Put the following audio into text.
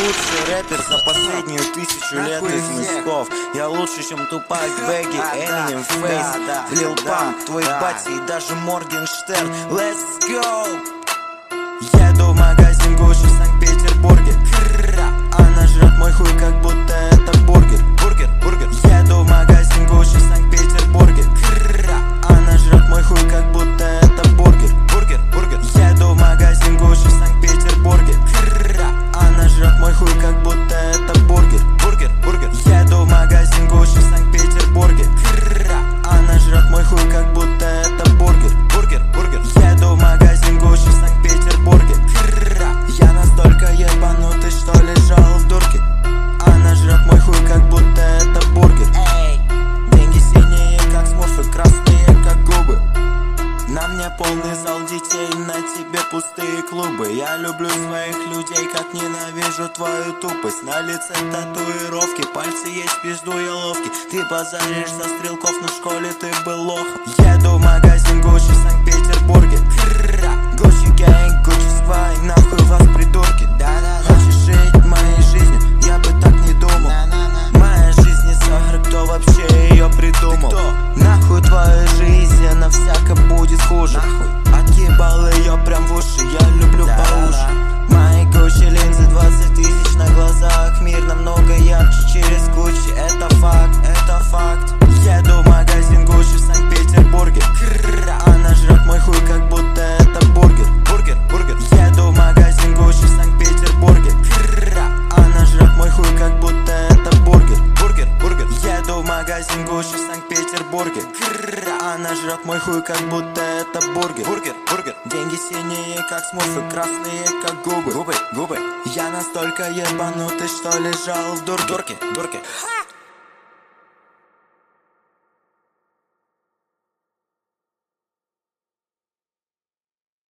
лучший рэпер за последнюю 1000 лет из мисков. Я лучше, чем Тупак, Бэгги, Эминем, Фейс, Лил Памп, твой батя и даже Моргенштерн. Let's go! Еду в магазин Гуччи в Санкт-Петербурге. Она жрет мой хуй, как будто это бургер. Еду в магазин Гуччи в Санкт-Петербурге. Она жрет мой хуй, как будто это бургер. Еду в магазин Гуччи в Санкт-Петербурге. Она жрет мой хуй, как будто это бургер. Еду в магазин Гуччи в Санкт-Петербурге. Она жрет мой хуй, как будто это бургер. Еду в магазин Гуччи в Санкт-Петербурге. Я настолько ебанутый, что лежал в дурке. Она жрет мой хуй, как будто это бургер. Деньги синие, как смурфы, красные, как губы. На мне полный зал детей, на тебе пустые клубы. Я люблю своих людей, как ненавижу твою тупость. На лице татуировки, пальцы есть, пизду я ловкий. Ты базаришь за стрелков, но в школе ты был лохом. Еду в магазин Гуччи в Санкт-Петербурге. Гуччи гэнг, Гуччи сквай, нахуй вас, придурки. Хочешь жить моей жизнью? Я бы так не думал. Моя жизнь не сахар, кто вообще ее придумал? Нахуй твоя жизнь, она всяко будет хуже. Отъебал ее прям в уши, я люблю по уши. Мои Гуччи линзы 20 тысяч на глазах. Мир намного ярче через Гуччи, это факт. Еду в магазин Гуччи в Санкт-Петербурге. Она жрет мой хуй, как будто это бургер. Еду в магазин Гуччи в Санкт-Петербурге. Она жрет мой хуй, как будто это бургер. Еду в магазин Гуччи в Санкт-Петербурге. Она жрет мой хуй, как будто это бургер. Деньги синие, как смурфы, красные, как губы. Я настолько ебанутый, что лежал в дурке.